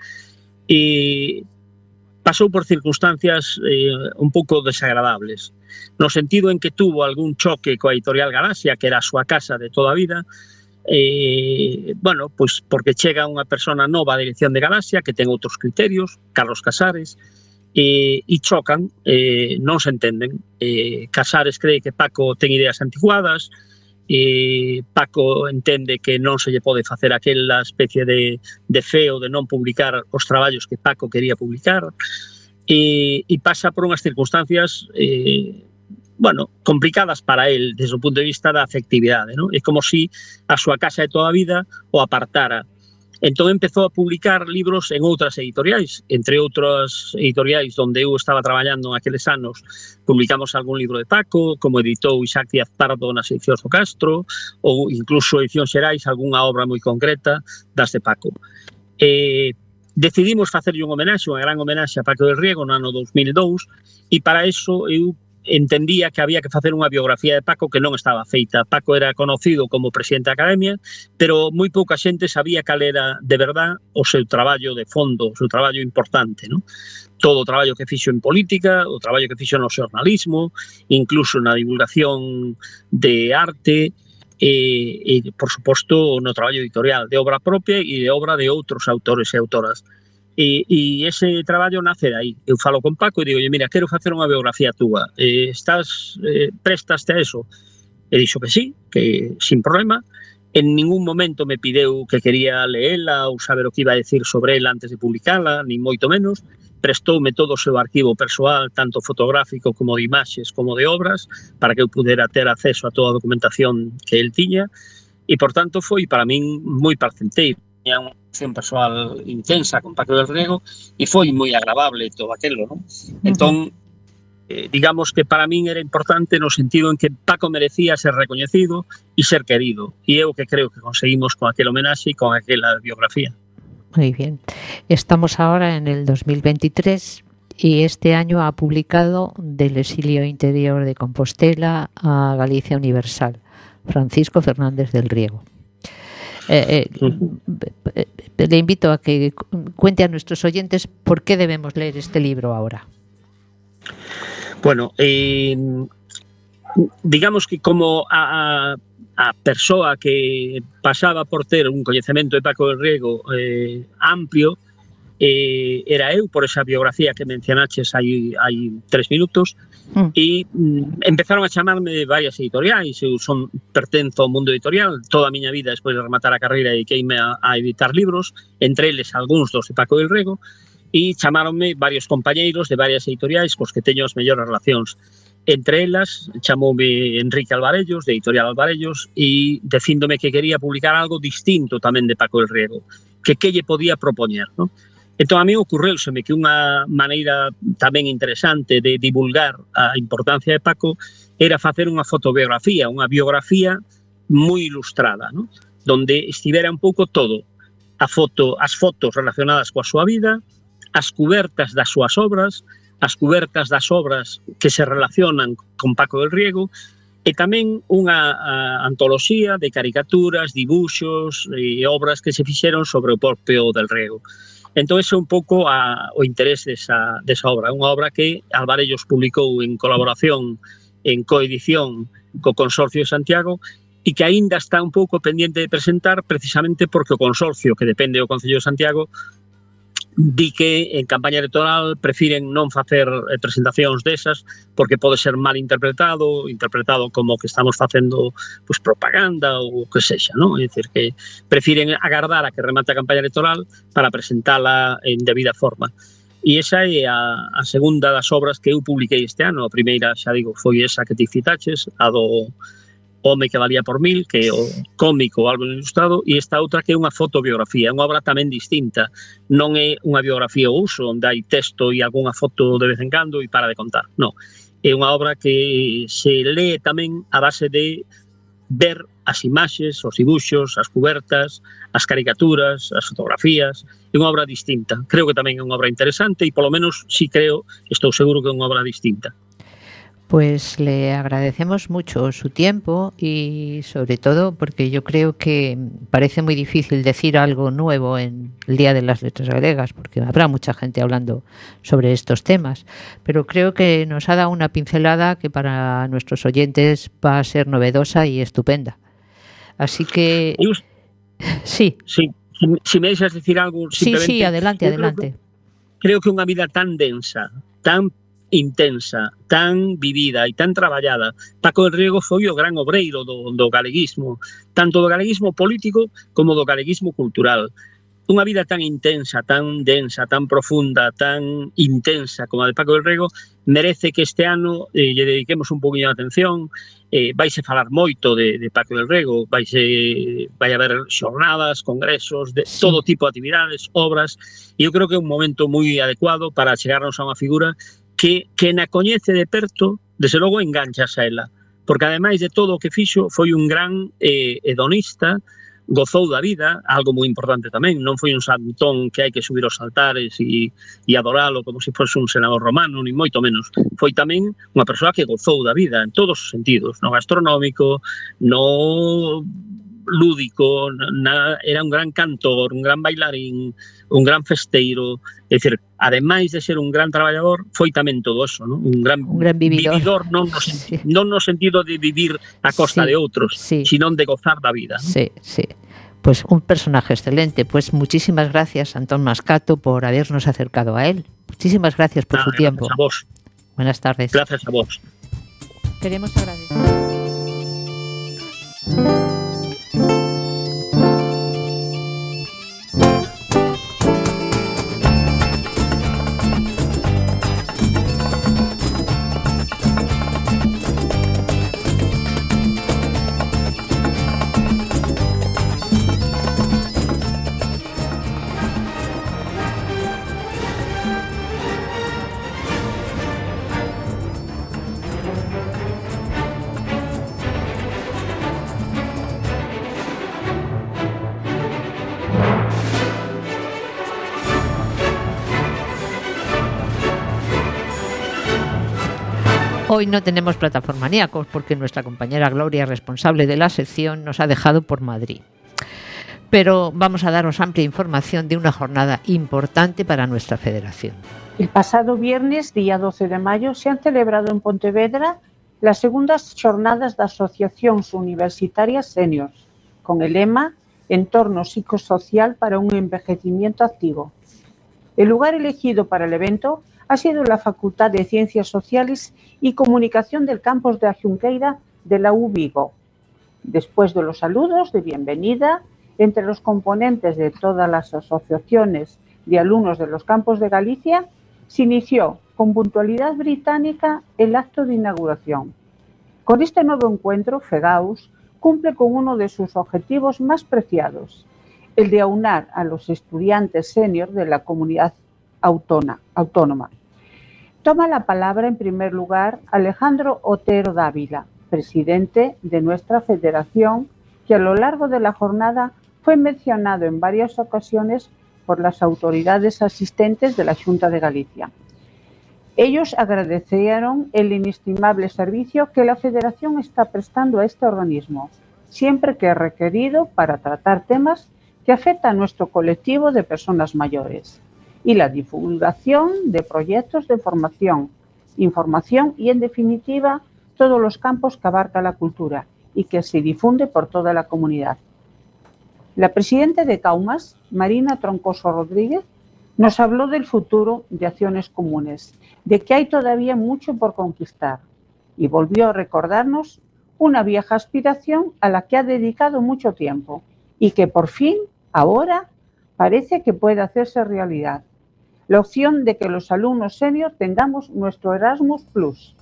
pasou por circunstancias un pouco desagradables, no sentido en que tuvo algún choque coa editorial Galaxia, que era a súa casa de toda a vida, bueno, pois porque chega unha persona nova á dirección de Galaxia que ten outros criterios, Carlos Casares, e chocan, non se entenden. Casares cree que Paco ten ideas antiguadas, Paco entende que non se lle pode facer aquela especie de feo de non publicar os traballos que Paco quería publicar, e pasa por unhas circunstancias bueno, complicadas para él desde o punto de vista da afectividade, non? É como si a súa casa de toda a vida o apartara. Entón empezou a publicar libros en outras editoriais, entre outras editoriais onde eu estaba traballando en aqueles anos. Publicamos algún libro de Paco, como editou Isaac Díaz Pardo nas edicións do Castro, ou incluso edicións xerais, algunha obra moi concreta das de Paco. Decidimos facerlle unha gran homenaxe a Paco del Riego no ano 2002, e para iso eu entendía que había que facer unha biografía de Paco que non estaba feita. Paco era conocido como presidente da Academia, pero moi pouca xente sabía cal era de verdad o seu traballo de fondo, o seu traballo importante, non? Todo o traballo que fixo en política, o traballo que fixo no xornalismo, incluso na divulgación de arte, e por suposto no traballo editorial de obra propia e de obra de outros autores e autoras. E ese traballo nace de aí. Eu falo con Paco e digo, mira, quero facer unha biografía túa, prestaste a eso? E dixo que sí, que sin problema. En ningún momento me pideu que quería leela ou saber o que iba a decir sobre ela antes de publicala, ni moito menos. Prestoume todo o seu arquivo persoal, tanto fotográfico como de imaxes, como de obras, para que eu pudera ter acceso a toda a documentación que el tiña, e, por tanto, foi para min moi placenteiro. Tiña unha relación persoal intensa con Paco del Riego e foi moi agradable todo aquilo, non? Entón, digamos que para min era importante no sentido en que Paco merecía ser recoñecido e ser querido, e é o que creo que conseguimos con aquel homenaxe e con aquela biografía. Muy bien. Estamos ahora en el 2023 y este año ha publicado Del exilio interior de Compostela a Galicia Universal, Francisco Fernández del Riego. Le invito a que cuente a nuestros oyentes por qué debemos leer este libro ahora. Bueno, digamos que como a persoa que pasaba por ter un coñecemento de Paco del Riego amplio, era eu, por esa biografía que mencionaches hai 3 minutos, e empezaron a chamarme de varias editoriais. Eu pertenzo ao mundo editorial, toda a miña vida despois de rematar a carreira dediqueime a editar libros, entre eles algúns dos de Paco del Riego, e chamáronme varios compañeiros de varias editoriais cos que teño as mellores relacións. Entre elas, chamoume Enrique Alvarellos, de Editorial Alvarellos, e dicíndome que quería publicar algo distinto tamén de Paco del Riego, que lle podía propoñer, non? Entón, a mí ocurreuseme que unha maneira tamén interesante de divulgar a importancia de Paco era facer unha fotobiografía, unha biografía moi ilustrada, non? Donde estivera un pouco todo, as fotos relacionadas coa súa vida, as cubertas das súas obras, as cubertas das obras que se relacionan con Paco del Riego, e tamén unha antoloxía de caricaturas, dibuxos e obras que se fixeron sobre o propio del Riego. Entón, ese é un pouco o interés desa obra. Unha obra que Alvarellos publicou en colaboración, en coedición co Consorcio de Santiago, e que aínda está un pouco pendiente de presentar, precisamente porque o Consorcio, que depende do Concello de Santiago, di que en campaña electoral prefiren non facer presentacións desas porque pode ser mal interpretado como que estamos facendo propaganda ou o que sexa, non? É dicir, que prefiren agardar a que remate a campaña electoral para presentala en debida forma. E esa é a segunda das obras que eu publiquei este ano. A primeira, xa digo, foi esa que ti citaches, a do Home que valía por 1000, que é o cómico álbum ilustrado, e esta outra que é unha fotobiografía, unha obra tamén distinta. Non é unha biografía ao uso, onde hai texto e algunha foto de vez en cando e para de contar. Non, é unha obra que se lee tamén a base de ver as imaxes, os dibuxos, as cubertas, as caricaturas, as fotografías. É unha obra distinta. Creo que tamén é unha obra interesante e, polo menos, si creo, estou seguro que é unha obra distinta. Pues le agradecemos mucho su tiempo y sobre todo porque yo creo que parece muy difícil decir algo nuevo en el Día de las Letras Griegas, porque habrá mucha gente hablando sobre estos temas, pero creo que nos ha dado una pincelada que para nuestros oyentes va a ser novedosa y estupenda. Así que... Sí. Sí, si me deixas decir algo... Sí, adelante. Creo que unha vida tan densa, tan intensa, tan vivida e tan traballada. Paco del Riego foi o gran obreiro do galeguismo, tanto do galeguismo político como do galeguismo cultural. Unha vida tan intensa, tan densa, tan profunda, tan intensa como a de Paco del Riego merece que este ano lle dediquemos un poquinho de atención. Vaise falar moito de Paco del Riego, vai haber xornadas, congresos, de todo tipo de actividades, obras, e eu creo que é un momento moi adecuado para chegarnos a unha figura que na coñece de perto, desde logo enganchas a ela, porque ademais de todo o que fixo foi un gran hedonista, gozou da vida, algo moi importante tamén, non foi un santón que hai que subir aos altares e adoralo como se fose un senador romano, ni moito menos. Foi tamén unha persoa que gozou da vida en todos os sentidos, no gastronómico, no lúdico, era un gran cantor, un gran bailarín, un gran festeiro, é dicir, ademais de ser un gran traballador, foi tamén todo eso, ¿no? Un gran vividor non no sentido de vivir a costa de outros, sino de gozar da vida, ¿no? Sí. Pues un personaje excelente. Pues muchísimas gracias, Antón Mascato, por habernos acercado a él. Muchísimas gracias por su tiempo. Gracias a vos. Buenas tardes. Gracias a vos. Queremos agradecer. Hoy no tenemos plataformaníacos porque nuestra compañera Gloria, responsable de la sección, nos ha dejado por Madrid. Pero vamos a daros amplia información de una jornada importante para nuestra federación. El pasado viernes, día 12 de mayo, se han celebrado en Pontevedra las segundas xornadas da Asociacións Universitarias Seniors, con el lema Entorno psicosocial para un envejecimiento activo. El lugar elegido para el evento ha sido la Facultad de Ciencias Sociales y Comunicación del campus de A Xunqueira de la U Vigo. Después de los saludos de bienvenida entre los componentes de todas las asociaciones de alumnos de los campos de Galicia, se inició con puntualidad británica el acto de inauguración. Con este nuevo encuentro, FEGAUS cumple con uno de sus objetivos más preciados, el de aunar a los estudiantes senior de la comunidad autónoma. Toma la palabra en primer lugar Alejandro Otero Dávila, presidente de nuestra federación, que a lo largo de la jornada fue mencionado en varias ocasiones por las autoridades asistentes de la Xunta de Galicia. Ellos agradecieron el inestimable servicio que la federación está prestando a este organismo, siempre que es requerido para tratar temas que afectan a nuestro colectivo de personas mayores, y la divulgación de proyectos de formación, información y, en definitiva, todos los campos que abarca la cultura y que se difunde por toda la comunidad. La presidenta de Caumas, Marina Troncoso Rodríguez, nos habló del futuro de acciones comunes, de que hay todavía mucho por conquistar, y volvió a recordarnos una vieja aspiración a la que ha dedicado mucho tiempo y que por fin, ahora, parece que puede hacerse realidad. La opción de que los alumnos senior tengamos nuestro Erasmus Plus.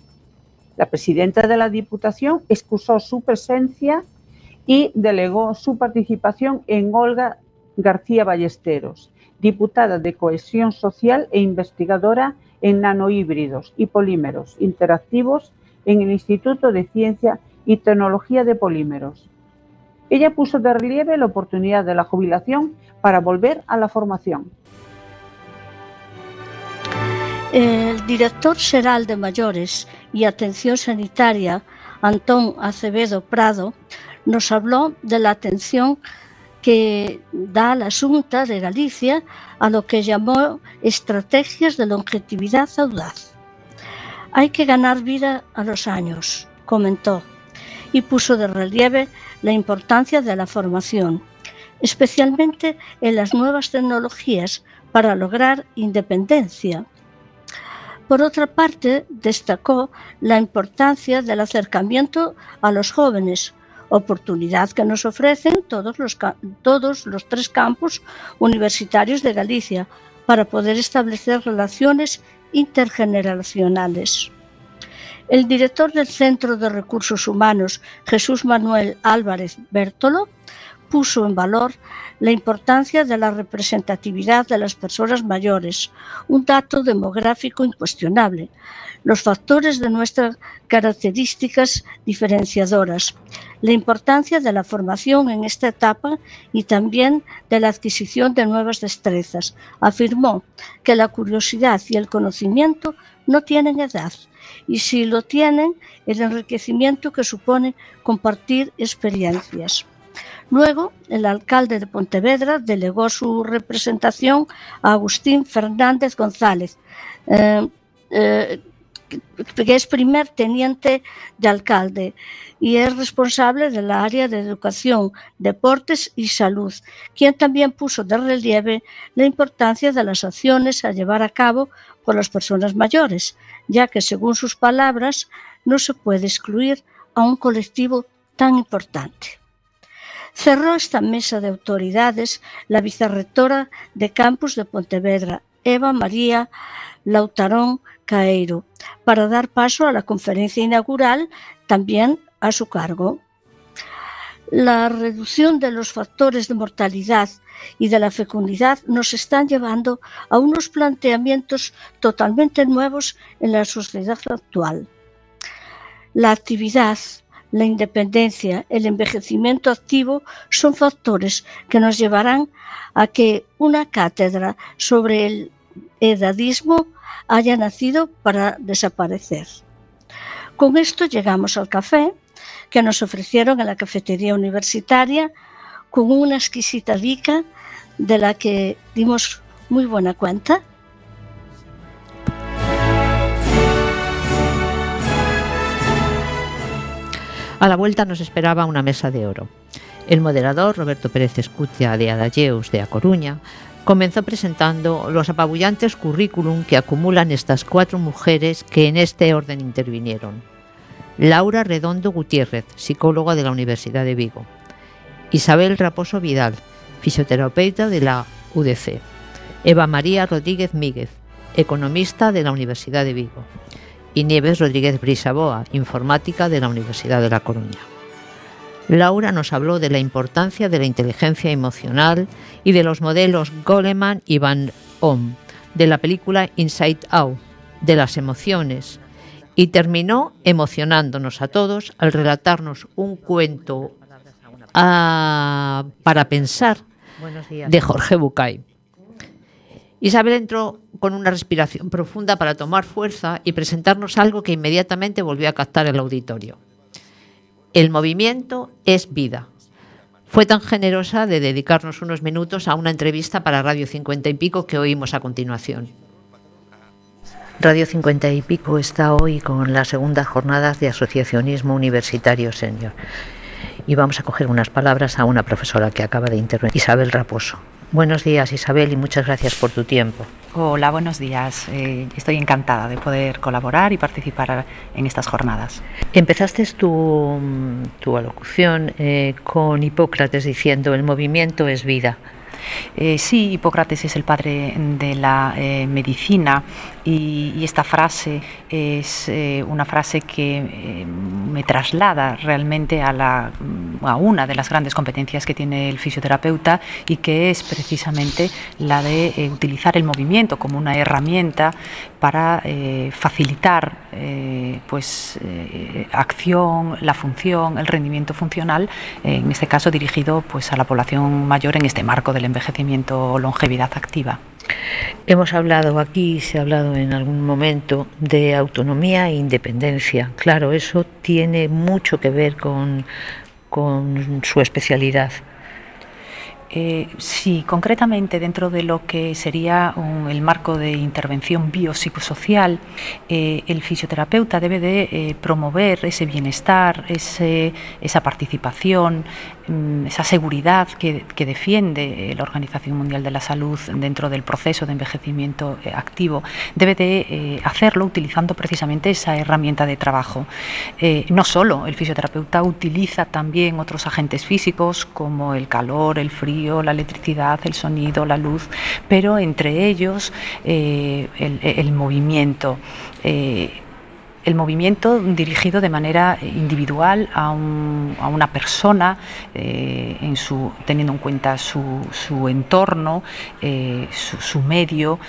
La presidenta de la Diputación excusó su presencia y delegó su participación en Olga García Ballesteros, diputada de Cohesión Social e investigadora en nanohíbridos y polímeros interactivos en el Instituto de Ciencia y tecnología de polímeros. Ella puso de relieve la oportunidad de la jubilación para volver a la formación. El director xeral de Mayores y Atención Sanitaria, Antón Acevedo Prado, nos habló de la atención que da la Xunta de Galicia a lo que llamó estrategias de longevidad audaz. Hay que ganar vida a los años, comentó, y puso de relieve la importancia de la formación, especialmente en las nuevas tecnologías para lograr independencia. Por otra parte, destacó la importancia del acercamiento a los jóvenes, oportunidad que nos ofrecen todos los 3 campus universitarios de Galicia para poder establecer relaciones intergeneracionales. El director del Centro de Recursos Humanos, Jesús Manuel Álvarez Bértolo, puso en valor la importancia de la representatividad de las personas mayores, un dato demográfico incuestionable, los factores de nuestras características diferenciadoras, la importancia de la formación en esta etapa y también de la adquisición de nuevas destrezas. Afirmó que la curiosidad y el conocimiento no tienen edad y si lo tienen, el enriquecimiento que supone compartir experiencias. Luego, el alcalde de Pontevedra delegó su representación a Agustín Fernández González, que es primer teniente de alcalde y es responsable del área de educación, deportes y salud, quien también puso de relieve la importancia de las acciones a llevar a cabo por las personas mayores, ya que, según sus palabras, no se puede excluir a un colectivo tan importante. Cerró esta mesa de autoridades la vicerrectora de Campus de Pontevedra, Eva María Lautarón Caeiro, para dar paso a la conferencia inaugural también a su cargo. La reducción de los factores de mortalidad y de la fecundidad nos están llevando a unos planteamientos totalmente nuevos en la sociedad actual. La actividad, la independencia, el envejecimiento activo son factores que nos llevarán a que una cátedra sobre el edadismo haya nacido para desaparecer. Con esto llegamos al café que nos ofrecieron en la cafetería universitaria con una exquisita bica de la que dimos muy buena cuenta. A la vuelta nos esperaba una mesa de oro. El moderador, Roberto Pérez Escutia de Adalleus de A Coruña, comenzó presentando los apabullantes currículum que acumulan estas 4 mujeres que en este orden intervinieron. Laura Redondo Gutiérrez, psicóloga de la Universidad de Vigo. Isabel Raposo Vidal, fisioterapeuta de la UDC. Eva María Rodríguez Míguez, economista de la Universidad de Vigo. Y Nieves Rodríguez Brisaboa, informática de la Universidad de La Coruña. Laura nos habló de la importancia de la inteligencia emocional y de los modelos Goleman y Van Ohm, de la película Inside Out, de las emociones, y terminó emocionándonos a todos al relatarnos un cuento para pensar de Jorge Bucay. Isabel entró con una respiración profunda para tomar fuerza y presentarnos algo que inmediatamente volvió a captar el auditorio. El movimiento es vida. Fue tan generosa de dedicarnos unos minutos a una entrevista para Radio 50 y Pico que oímos a continuación. Radio 50 y Pico está hoy con las segundas jornadas de asociacionismo universitario senior. Y vamos a coger unas palabras a una profesora que acaba de intervenir, Isabel Raposo. Buenos días, Isabel, y muchas gracias por tu tiempo. Hola, buenos días. Estoy encantada de poder colaborar y participar en estas jornadas. Empezaste tu alocución con Hipócrates diciendo el movimiento es vida. Sí, Hipócrates es el padre de la medicina y esta frase es una frase que me traslada realmente a una de las grandes competencias que tiene el fisioterapeuta, y que es precisamente la de utilizar el movimiento como una herramienta para facilitar acción, la función, el rendimiento funcional, en este caso dirigido pues a la población mayor en este marco del envejecimiento o longevidad activa. Hemos hablado aquí, se ha hablado en algún momento de autonomía e independencia. Claro, eso tiene mucho que ver con su especialidad. Sí, concretamente dentro de lo que sería el marco de intervención biopsicosocial, el fisioterapeuta debe de promover ese bienestar, esa participación, esa seguridad que defiende la Organización Mundial de la Salud dentro del proceso de envejecimiento activo. Debe de hacerlo utilizando precisamente esa herramienta de trabajo. No solo, el fisioterapeuta utiliza también otros agentes físicos como el calor, el frío, la electricidad, el sonido, la luz, pero entre ellos el movimiento. El movimiento dirigido de manera individual a una persona, teniendo en cuenta su entorno, su medio,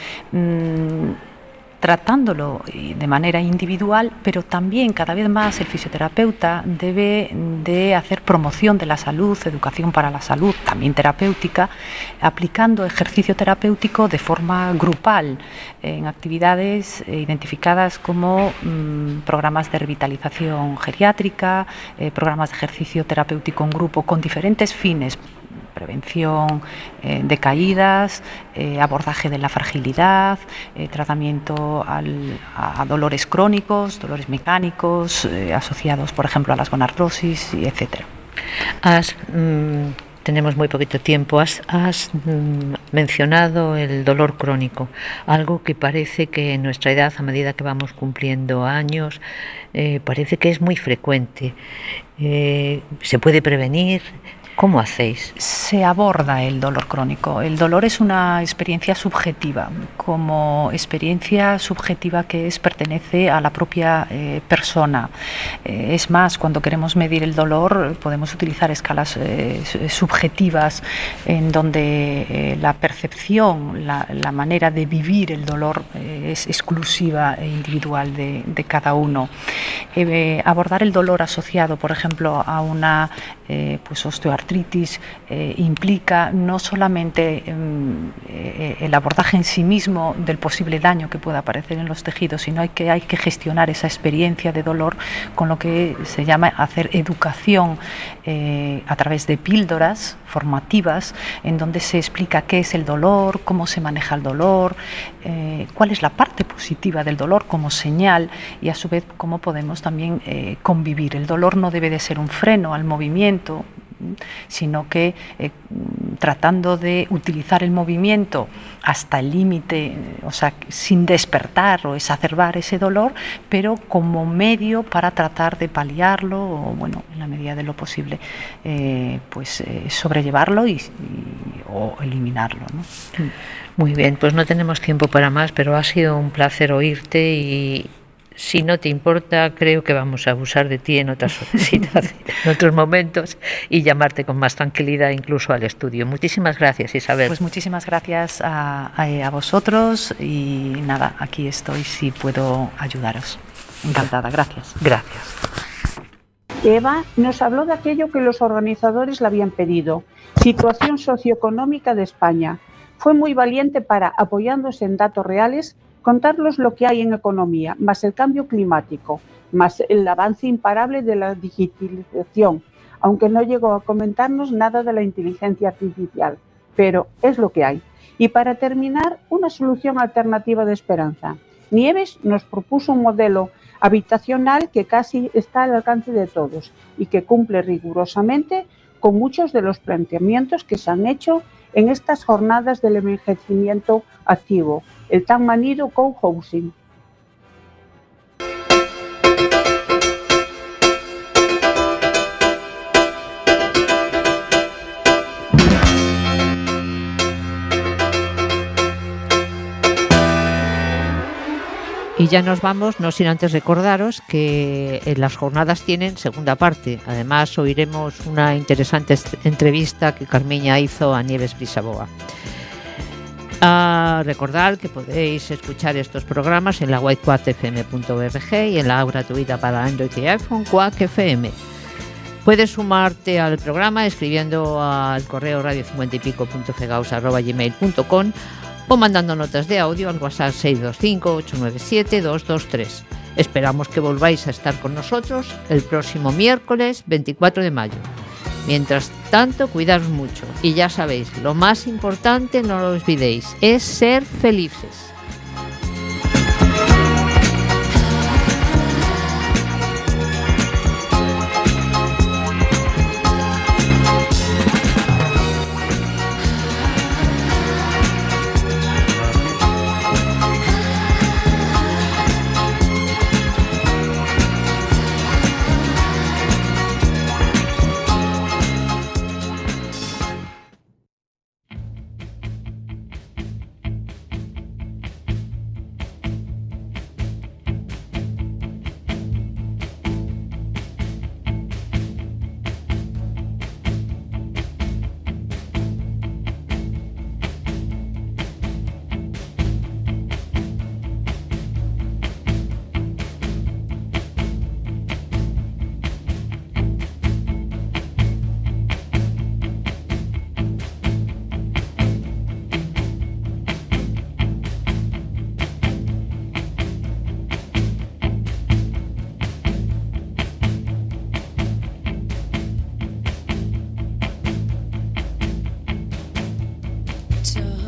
tratándolo de manera individual, pero también cada vez más el fisioterapeuta debe de hacer promoción de la salud, educación para la salud, también terapéutica, aplicando ejercicio terapéutico de forma grupal en actividades identificadas como programas de revitalización geriátrica, programas de ejercicio terapéutico en grupo con diferentes fines: prevención de caídas, abordaje de la fragilidad, tratamiento a dolores crónicos, dolores mecánicos, asociados, por ejemplo, a la gonartrosis, etc. Tenemos muy poquito tiempo. Has mencionado el dolor crónico, algo que parece que en nuestra edad, a medida que vamos cumpliendo años, parece que es muy frecuente. ¿Se puede prevenir? ¿Cómo hacéis? Se aborda el dolor crónico. El dolor es una experiencia subjetiva, como experiencia subjetiva que pertenece a la propia persona. Es más, cuando queremos medir el dolor, podemos utilizar escalas subjetivas en donde la percepción, la manera de vivir el dolor es exclusiva e individual de cada uno. Abordar el dolor asociado, por ejemplo, a una osteoartritis implica no solamente el abordaje en sí mismo del posible daño que pueda aparecer en los tejidos, sino que hay que gestionar esa experiencia de dolor con lo que se llama hacer educación a través de píldoras formativas en donde se explica qué es el dolor, cómo se maneja el dolor, cuál es la parte positiva del dolor como señal y a su vez cómo podemos también convivir. El dolor no debe de ser un freno al movimiento, sino que tratando de utilizar el movimiento hasta el límite, o sea, sin despertar o exacerbar ese dolor, pero como medio para tratar de paliarlo o, bueno, en la medida de lo posible, sobrellevarlo o eliminarlo, ¿no? Muy bien, pues no tenemos tiempo para más, pero ha sido un placer oírte y si no te importa, creo que vamos a abusar de ti en otras situaciones, en otros momentos y llamarte con más tranquilidad incluso al estudio. Muchísimas gracias, Isabel. Pues muchísimas gracias a vosotros y nada, aquí estoy si puedo ayudaros. Encantada, gracias. Gracias. Eva nos habló de aquello que los organizadores le habían pedido: situación socioeconómica de España. Fue muy valiente para, apoyándose en datos reales, contarnos lo que hay en economía, más el cambio climático, más el avance imparable de la digitalización, aunque no llegó a comentarnos nada de la inteligencia artificial, pero es lo que hay. Y para terminar, una solución alternativa de esperanza. Nieves nos propuso un modelo habitacional que casi está al alcance de todos y que cumple rigurosamente con muchos de los planteamientos que se han hecho en estas jornadas del envejecimiento activo, el tan manido co-housing. Y ya nos vamos, no sin antes recordaros que las jornadas tienen segunda parte. Además, oiremos una interesante entrevista que Carmiña hizo a Nieves Brisaboa. Recordad que podéis escuchar estos programas en la web quackfm.org y en la app gratuita para Android y iPhone Quack FM. Puedes sumarte al programa escribiendo al correo radio50ypico.fegaus@gmail.com o mandando notas de audio al WhatsApp 625-897-223. Esperamos que volváis a estar con nosotros el próximo miércoles 24 de mayo. Mientras tanto, cuidaos mucho y ya sabéis, lo más importante, no lo olvidéis, es ser felices. to